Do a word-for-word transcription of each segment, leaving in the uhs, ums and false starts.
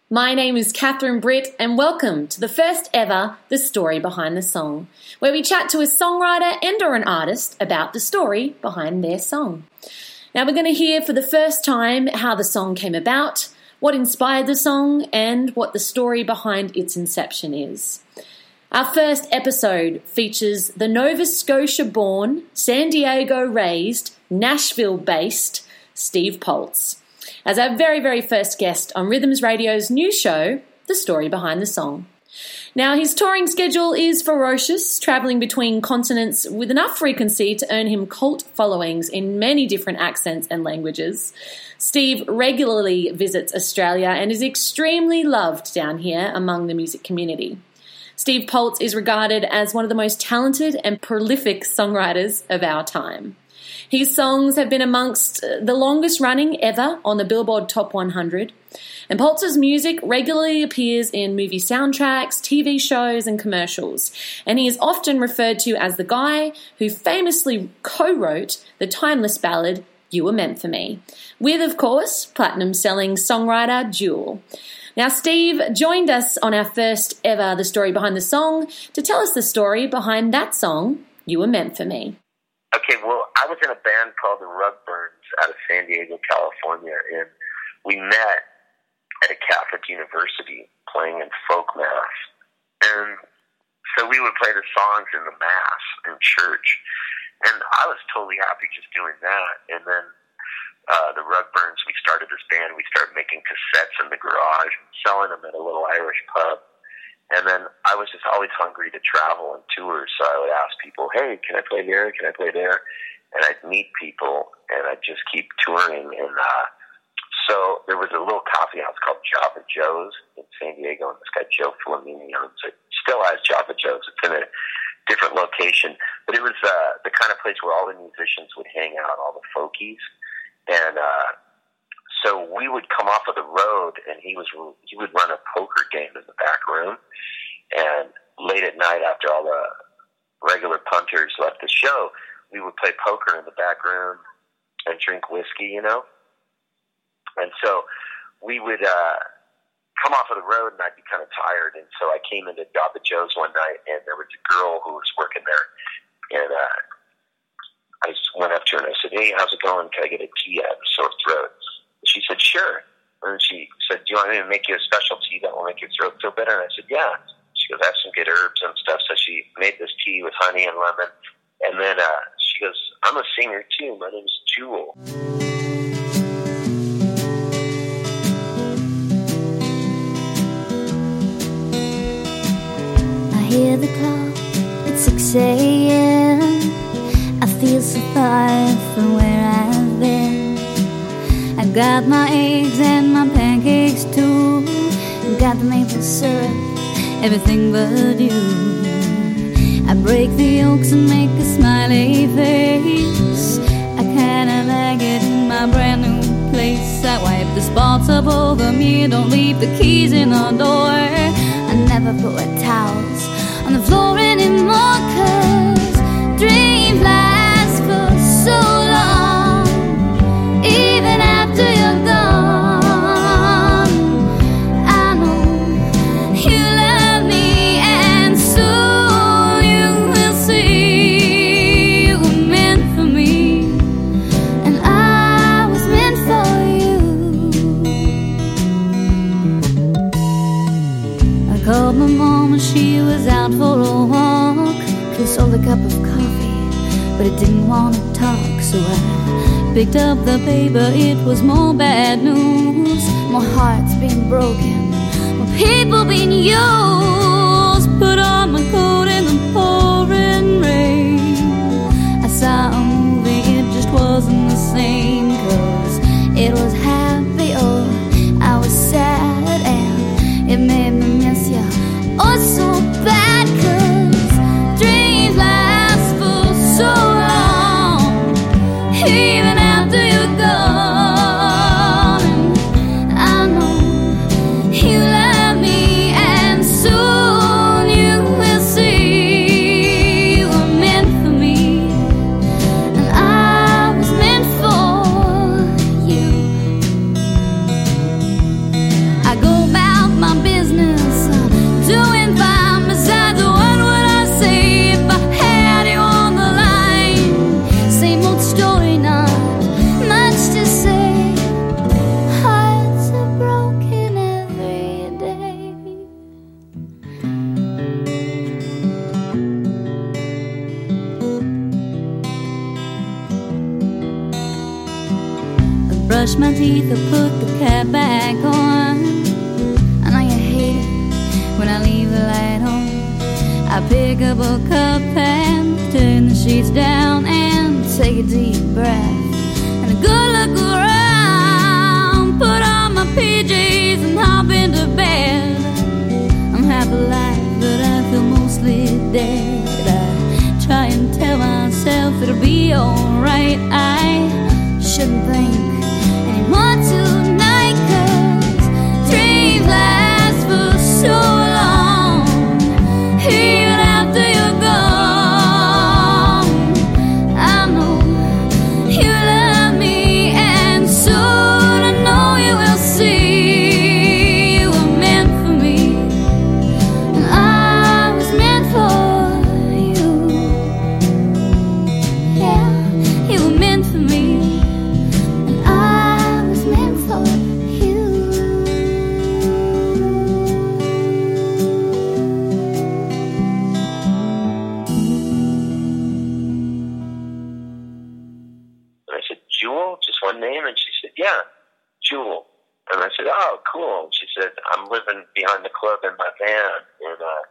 My name is Catherine Britt and welcome to the first ever The Story Behind the Song, where we chat to a songwriter and or an artist about the story behind their song. Now we're going to hear for the first time how the song came about, what inspired the song, and what the story behind its inception is. Our first episode features the Nova Scotia-born, San Diego-raised, Nashville-based Steve Poltz as our very, very first guest on Rhythms Radio's new show, The Story Behind the Song. Now, his touring schedule is ferocious, travelling between continents with enough frequency to earn him cult followings in many different accents and languages. Steve regularly visits Australia and is extremely loved down here among the music community. Steve Poltz is regarded as one of the most talented and prolific songwriters of our time. His songs have been amongst the longest running ever on the Billboard Top one hundred, and Poltz's music regularly appears in movie soundtracks, T V shows, and commercials, and he is often referred to as the guy who famously co-wrote the timeless ballad You Were Meant For Me, with, of course, platinum-selling songwriter Jewel. Now, Steve joined us on our first ever The Story Behind the Song to tell us the story behind that song, You Were Meant For Me. Okay, well, I was in a band called the Rugburns out of San Diego, California, and we met at a Catholic university playing in folk mass. And so we would play the songs in the mass in church. And I was totally happy just doing that. And then uh, the Rugburns, we started this band. We started making cassettes in the garage and selling them at a little Irish pub. And then I was just always hungry to travel and tour, so I would ask people, hey, can I play here? Can I play there? And I'd meet people, and I'd just keep touring. And uh, so there was a little coffee house called Java Joe's in San Diego, and this guy Joe Flamini owns it. Still has Java Joe's. It's in a different location. But it was uh, the kind of place where all the musicians would hang out, all the folkies. And uh So we would come off of the road, and he was he would run a poker game in the back room. And late at night, after all the regular punters left the show, we would play poker in the back room and drink whiskey, you know. And so we would uh, come off of the road, and I'd be kind of tired. And so I came into Java Joe's one night, and there was a girl who was working there, and uh, I just went up to her and I said, "Hey, how's it going? Can I get a tea? I have a sore throat." She said, sure. And she said, do you want me to make you a special tea that will make your throat feel better? And I said, yeah. She goes, I have some good herbs and stuff. So she made this tea with honey and lemon. And then uh, she goes, I'm a singer too. My name is Jewel. I hear the clock at six a.m. I feel so far from where I've been. I got my eggs and my pancakes too. Got the maple syrup, everything but you. I break the yolks and make a smiley face. I kinda like it in my brand new place. I wipe the spots up over me, don't leave the keys in the door. I never put wet towels on the floor anymore, 'cause dreams last for so long. Even after you're gone, I know you love me, and soon you will see you were meant for me, and I was meant for you. I called my mom and she was out for a walk. Could have sold a cup of coffee, but it didn't want to talk, so I picked up the paper. It was more bad news, more hearts being broken, more people being used. Put on my coat in the pouring rain. I saw a movie, it just wasn't the same, 'cause it was happy or I was sad, and it made me miss you oh so bad, 'cause dreams last for so long. Even after you're gone, I know you love me, and so my teeth or put the cap back on. I know you hate it when I leave the light on. I pick up a cup and turn the sheets down and take a deep breath and a good look around. Put on my P Js and hop into bed. I'm half alive, but I feel mostly dead. I try and tell myself it'll be alright. I shouldn't think anymore tonight, 'cause dreams last for so long, even after you're gone. I know you love me, and soon I know you will see you were meant for me, and I was meant for you. Yeah, you were meant for me, and I was meant for you. And I said, Jewel, just one name? And she said, yeah, Jewel. And I said, oh, cool. And she said, I'm living behind the club in my van, and uh,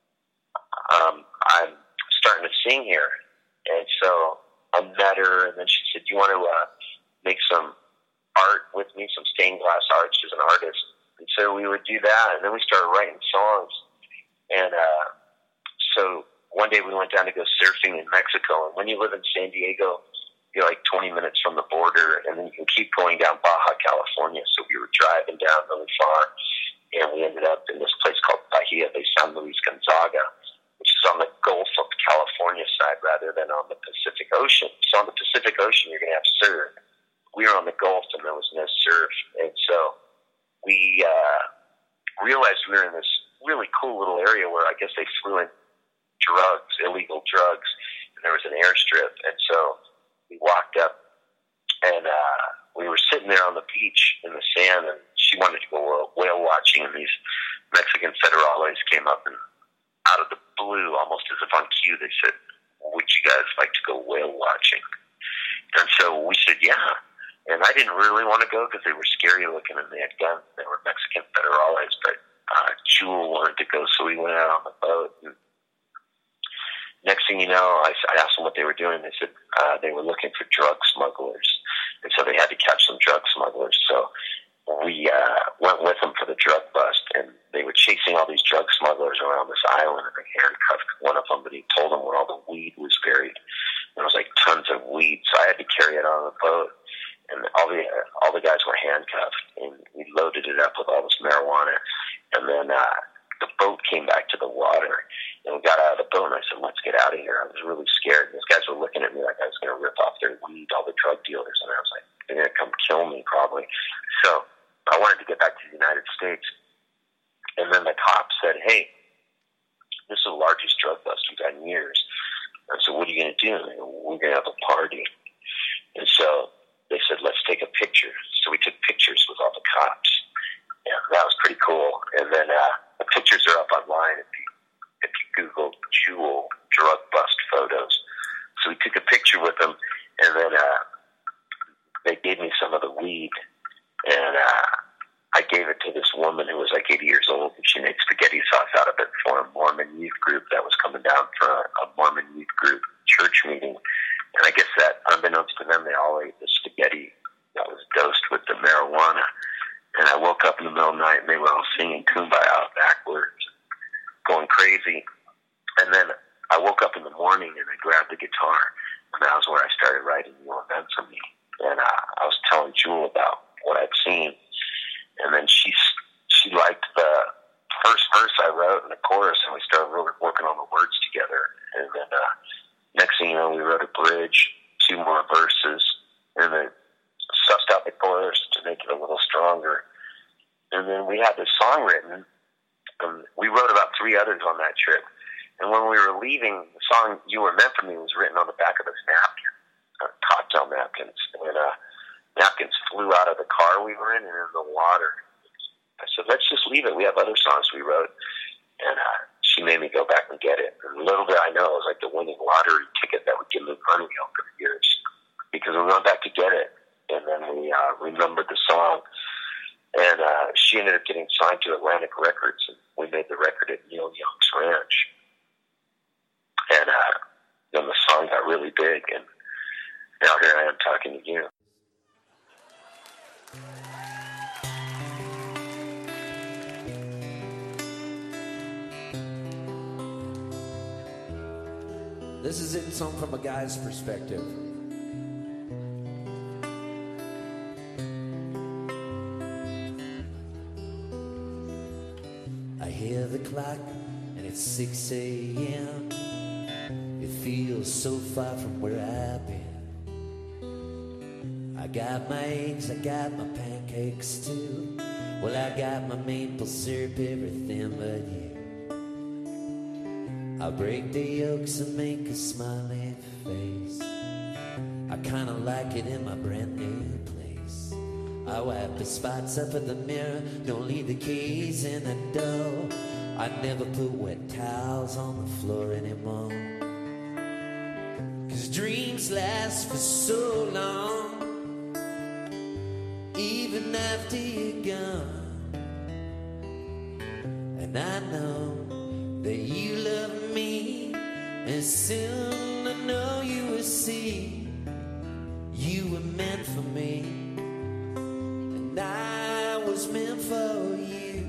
um, I'm starting to sing here. And so I met her, and then she said, do you want to uh, make some art with me, some stained glass art? She's an artist. And so we would do that, and then we started writing songs. And uh, so one day we went down to go surfing in Mexico, and when you live in San Diego, you're like twenty minutes from the border, and then you can keep going down Baja California. So we were driving down really far, and we ended up in this place called Bahia de San Luis Gonzaga, which is on the Gulf of California side rather than on the Pacific Ocean. So on the Pacific Ocean, you're going to have surf. We were on the Gulf, and there was no surf. And so we uh, realized we were in this really cool little area where I guess they flew in drugs, illegal drugs, and there was an airstrip. And so we walked up, and uh, we were sitting there on the beach in the sand, and she wanted to go whale watching, and these Mexican federales came up, and out of the blue, almost as if on cue, they said, would you guys like to go whale watching? And so we said, yeah. And I didn't really want to go because they were scary looking, and they had guns. They were Mexican federales, but uh, Jewel wanted to go, so we went out on the boat. And next thing you know, I, I asked them what they were doing. They said uh, they were looking for drug smugglers, and so they had to catch some drug smugglers. So we uh, went with them for the drug bust, and they were chasing all these drug smugglers around this island, and they handcuffed one of them, but he told them where all the weed was buried. There was like tons of weed, so I had to carry it on the boat, and all the uh, all the guys were handcuffed, and we loaded it up with all this marijuana, and then uh, the boat came back to the water, and we got out of the boat, and I said, let's get out of here. I was really scared. These guys were looking at me like I was going to rip off their weed, all the drug dealers, and I was like, they're going to come kill me probably. So I wanted to get back to the United States, and then the cop said, hey, this is the largest drug bust we've had in years. I said, what are you going to do? And they go, we're going to have a party. And so they said, let's take a picture. So we took pictures with all the cops. Yeah, that was pretty cool. And then uh, the pictures are up online if you, if you Google Jewel drug bust photos. So we took a picture with them, and then uh, they gave me some of the weed, and uh, I gave it to this woman who was like eighty years old, and she made spaghetti sauce out of it for a Mormon youth group that was coming down for a, a Mormon youth group church meeting. And I guess that, unbeknownst to them, they all ate the spaghetti that was dosed with the marijuana. And I woke up in the middle of the night, and they were all singing Kumbaya backwards, going crazy. And then I woke up in the morning, and I grabbed the guitar, and that was where I started writing You Were Meant for Me. And uh, I was telling Jewel about what I'd seen. And then she she liked the first verse I wrote and the chorus, and we started really working on the words together. And then uh, next thing you know, we wrote a bridge, two more verses, and then sussed out the chorus to make it a little stronger. And then we had this song written, and we wrote about three others on that trip. And when we were leaving, the song You Were Meant for Me was written on the back of this napkin, uh, cocktail napkins. And uh, napkins flew out of the car we were in and in the water. I said, let's just leave it. We have other songs we wrote. And uh, she made me go back and get it. And little did I know, it was like the winning lottery ticket that would give me money over the years. Because we went back to get it, and then we uh, remembered the song. And uh, she ended up getting signed to Atlantic Records, and we made the record at Neil Young's ranch. And uh, then the song got really big, and now here I am talking to you. This is it, song from a guy's perspective. I hear the clock and it's six a.m. It feels so far from where I've been. I got my eggs, I got my pancakes too. Well, I got my maple syrup, everything but you. I break the yolks and make a smiley face. I kinda like it in my brand new place. I wipe the spots up in the mirror, don't leave the keys in the door. I never put wet towels on the floor anymore. Cause dreams last for so long, even after you're gone. And I know that you love me, and soon I know you will see you were meant for me, and I was meant for you.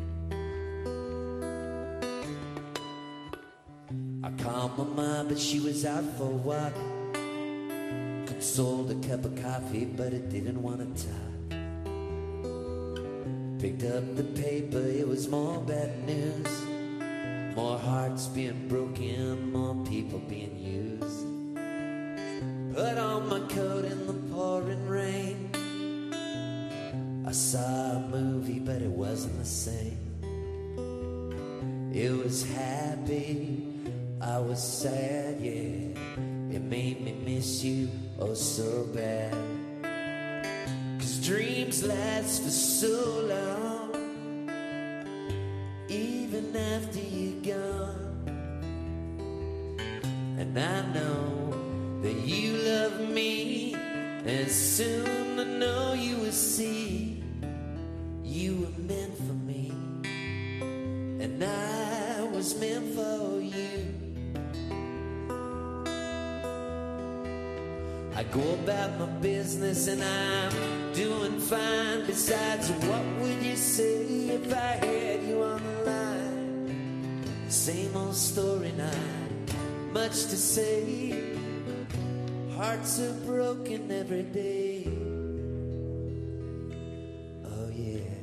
I called my mom, but she was out for a walk. Consoled a cup of coffee, but it didn't want to talk. Picked up the paper, it was more bad news. More hearts being broken, more people being used. Put on my coat in the pouring rain. I saw a movie, but it wasn't the same. It was happy, I was sad, yeah. It made me miss you, oh so bad. Cause dreams last for so long, even after you're gone. And I know that you love me, and soon I know you will see you were meant for me, and I was meant for you. I go about my business and I'm doing fine. Besides, what would you say if I had you on the line? Same old story, not much to say. Hearts are broken every day. Oh yeah.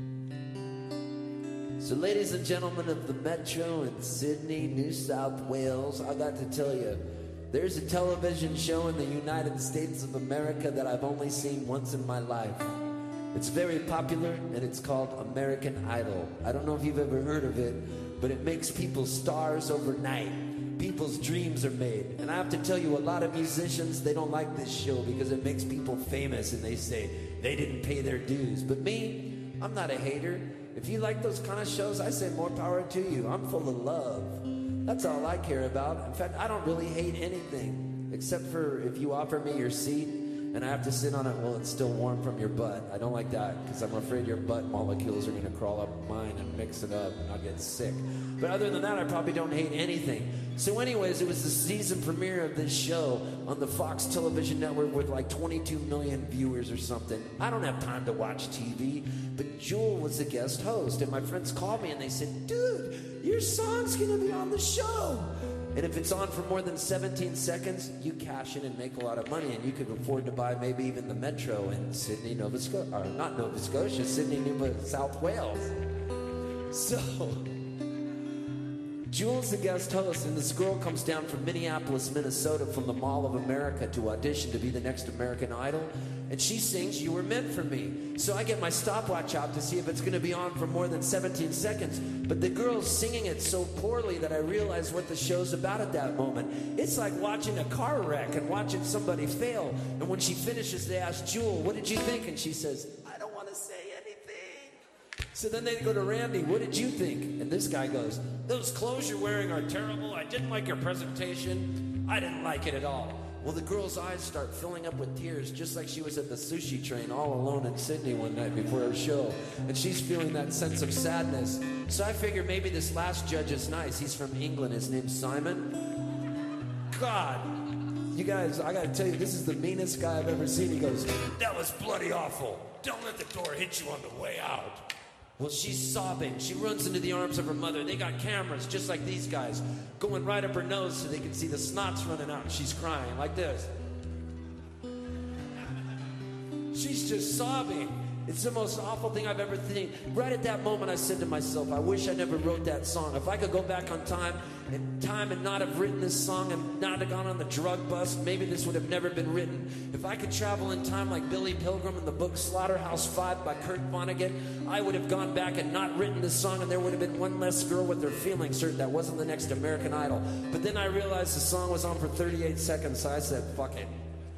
So ladies and gentlemen of the Metro in Sydney, New South Wales, I got to tell you, there's a television show in the United States of America that I've only seen once in my life. It's very popular, and it's called American Idol. I don't know if you've ever heard of it, but it makes people stars overnight. People's dreams are made. And I have to tell you, a lot of musicians, they don't like this show because it makes people famous, and they say they didn't pay their dues. But me, I'm not a hater. If you like those kind of shows, I say more power to you. I'm full of love. That's all I care about. In fact, I don't really hate anything, except for if you offer me your seat and I have to sit on it while it's still warm from your butt. I don't like that because I'm afraid your butt molecules are going to crawl up mine and mix it up and I'll get sick. But other than that, I probably don't hate anything. So anyways, it was the season premiere of this show on the Fox television network with like twenty-two million viewers or something. I don't have time to watch T V, but Jewel was the guest host, and my friends called me and they said, dude, your song's gonna be on the show. And if it's on for more than seventeen seconds, you cash in and make a lot of money, and you could afford to buy maybe even the Metro in Sydney, Nova Scotia, or not Nova Scotia, Sydney, New South Wales. So Jewel's the guest host, and this girl comes down from Minneapolis, Minnesota, from the Mall of America to audition to be the next American Idol, and she sings You Were Meant for Me. So I get my stopwatch out to see if it's going to be on for more than seventeen seconds, but the girl's singing it so poorly that I realize what the show's about at that moment. It's like watching a car wreck and watching somebody fail, and when she finishes, they ask Jewel, what did you think? And she says, I don't want to say anything. So then they go to Randy, what did you think? And this guy goes, those clothes you're wearing are terrible. I didn't like your presentation. I didn't like it at all. Well, the girl's eyes start filling up with tears, just like she was at the sushi train all alone in Sydney one night before her show. And she's feeling that sense of sadness. So I figure maybe this last judge is nice. He's from England. His name's Simon. God, you guys, I gotta tell you, this is the meanest guy I've ever seen. He goes, "That was bloody awful. Don't let the door hit you on the way out." Well, she's sobbing. She runs into the arms of her mother. They got cameras, just like these guys, going right up her nose so they can see the snots running out. And she's crying like this. She's just sobbing. It's the most awful thing I've ever seen. Right at that moment, I said to myself, I wish I never wrote that song. If I could go back on time and time and not have written this song and not have gone on the drug bust, maybe this would have never been written. If I could travel in time like Billy Pilgrim in the book Slaughterhouse Five by Kurt Vonnegut, I would have gone back and not written this song, and there would have been one less girl with their feelings hurt that wasn't the next American Idol. But then I realized the song was on for thirty-eight seconds, so I said, fuck it.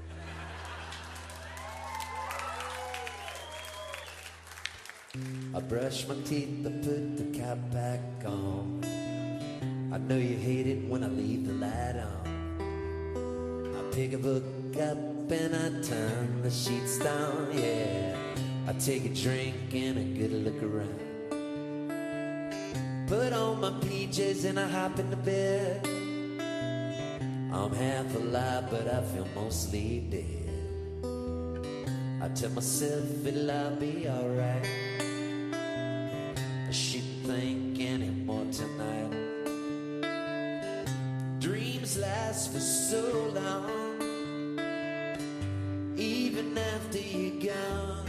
I brush my teeth, I put the cap back on. I know you hate it when I leave the light on. I pick a book up and I turn the sheets down, yeah. I take a drink and a good look around. Put on my P Js and I hop into bed. I'm half alive but I feel mostly dead. I tell myself it'll all be alright. I shouldn't think anymore tonight. Dreams last for so long, even after you're gone.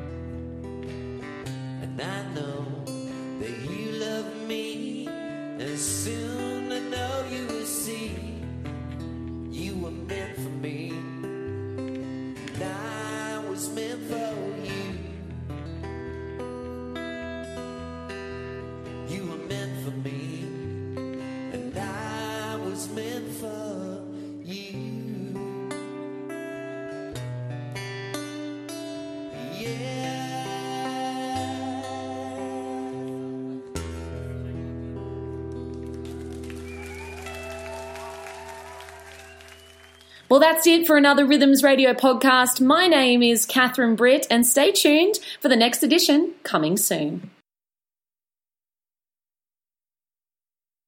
And I know that you love me, and soon I know you will see you were meant for me, and I was meant for you. You were meant for me, and I was meant for you. Yeah. Well, that's it for another Rhythms Radio podcast. My name is Catherine Britt, and stay tuned for the next edition coming soon.